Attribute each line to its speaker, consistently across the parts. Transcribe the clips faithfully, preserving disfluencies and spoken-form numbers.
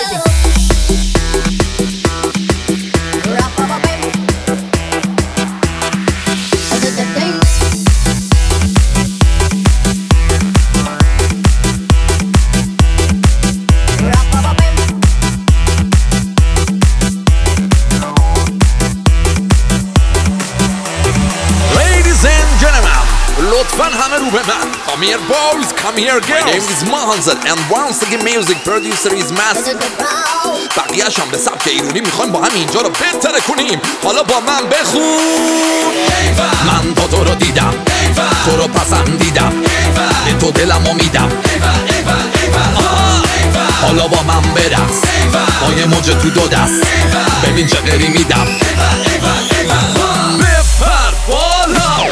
Speaker 1: لطفاً همه رو به من. Come here boys, come here girls. My name is Mahanzad and once again music producer is Master. بقیه‌اش هم به سبک ایرونی میخوایم با هم اینجا رو بهتر کنیم. حالا با من بخون. من با تو رو دیدم، تو رو پسندیدم، به تو دلمو میدم. حالا با من برقص، با یه موج تو دو دست، ببین چه غری میدم. بپر بالا.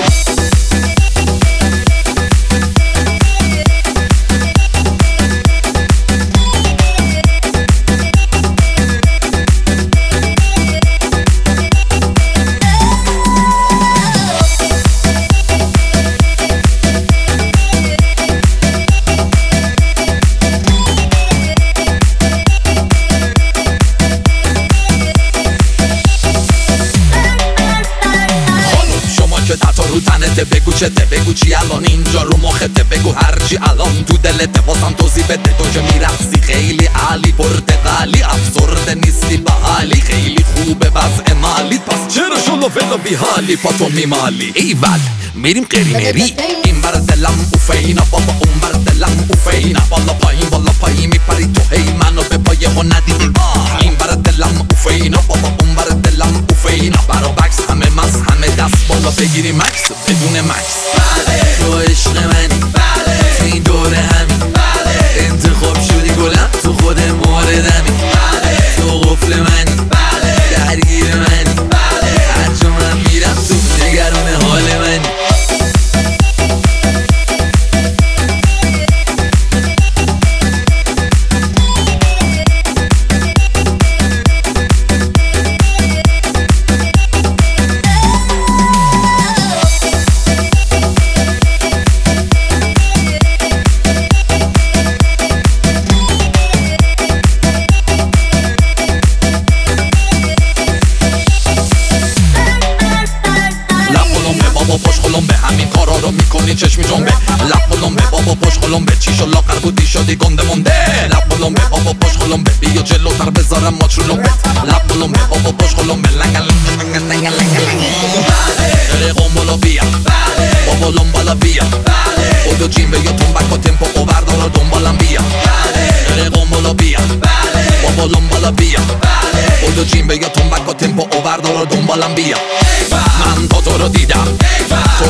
Speaker 1: رو تنته بگو چته، بگو چی الان اینجا رو مخته، بگو هرچی الان تو دلته، واسم توضیح بده. تو که میرقصی خیلی عالی، پرتقالی، افسرده نیستی بحالی، خیلی خوبه وضع مالیت، پس چرا شلو فلو بیحالی پاتو میمالی؟ ایول میریم قری مری، این بر دلم اوفینا، بابا اون بر دلم اوفینا، بالا پایین بالا پایین میپری تو، هی منو به پایه ها ندیدی. این بر دلم اوفینا، بابا اون بر دلم اوفینا، برا بکس همه مس همه دست بالا بگیری مکس بدون مکس. بله تو عشق منی، بله تو این دوره همین، بله انتخاب شدی گلم تو خود موردمی، بله تو قفل منی، بله درگیر منی، بله هر جا من میرم تو نگران حال منی. بابا پشت خلومبه، همین کارا رو میکنی چشمی جنبه. لب خلومبه بابا پشت خلومبه، چی شو لاغر بودی شدی گنده مونده. لب خلومبه بابا پشت خلومبه، بیا جلوتر بذارم ماچ رو لبت. لب خلومبه بابا پشت خلومبه، لنگ لنگ لنگ لنگ لنگ. بله قنبلا بیا، بله بابا لنبالا بیا، بله بودو جیم یا تنبک و تمپو و بردارا دنبالم بیا. بله قنبلا بیا، بله بابا لنبالا بیا، بله بودو جیم یا تنبک و تمپو و بردارا دنبالم بیا. من با تو رو دیدم،